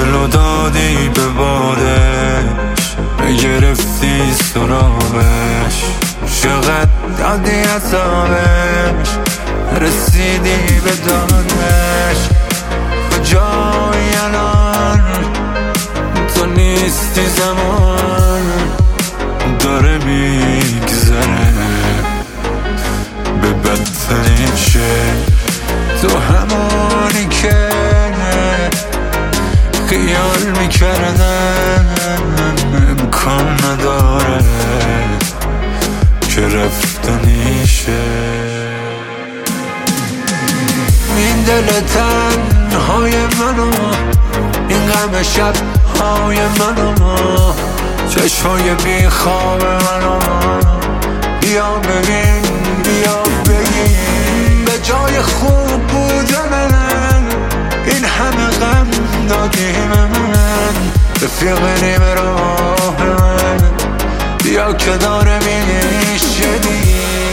دلو دادی به بادش، بگرفتی سرابش، چقدر دادی عذابش، رسیدی به دادش. کجایی الان تو نیستی، زمان داره میگذره به بدترین شکل. تو همونی که خیال میکردم امکان نداره که رفتنیشه. این دل تنهای منو، این غم شبهای منو، چشمای بیخواب منو، بیا ببین بیا بگین به جای خوب بودن این همه غم دادی من، رفیق نیمه راه من، بیا که داره میشدی.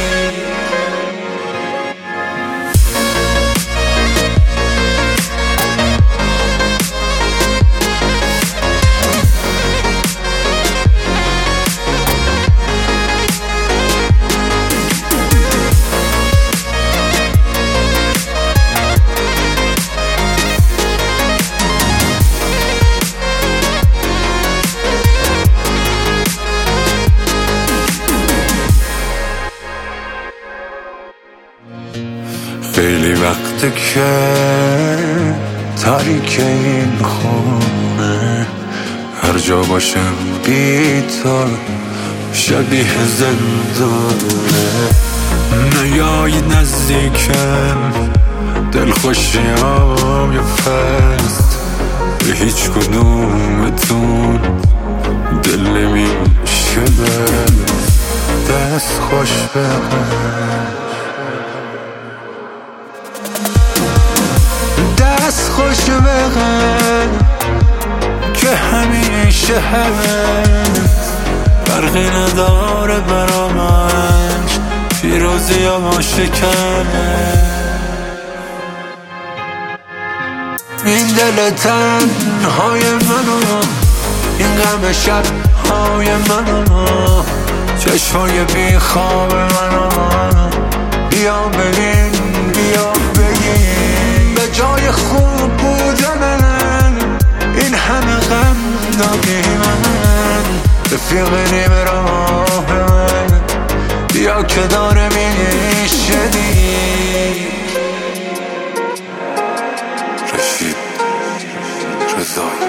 خیلی وقته که تاریک این خونه، هر جا باشم بی تو شبیه زندانه. نیایی نزدیکم، دلخوشیام یه فست، به هیچ کدومتون دل نمیشه دست خوش بقید، دست خوش بقید که همیشه هست، فرقی نداره برا من پیروزی یا ما شکنه. این دل تنهای منو، این غم شبهای منو، چشمای بیخواب منو، بیا ببین بیا بگین به جای خوب بودن این همه غم دادی من، رفیق نیمه راه من، بیا که داره میشدی. رشید رضایی.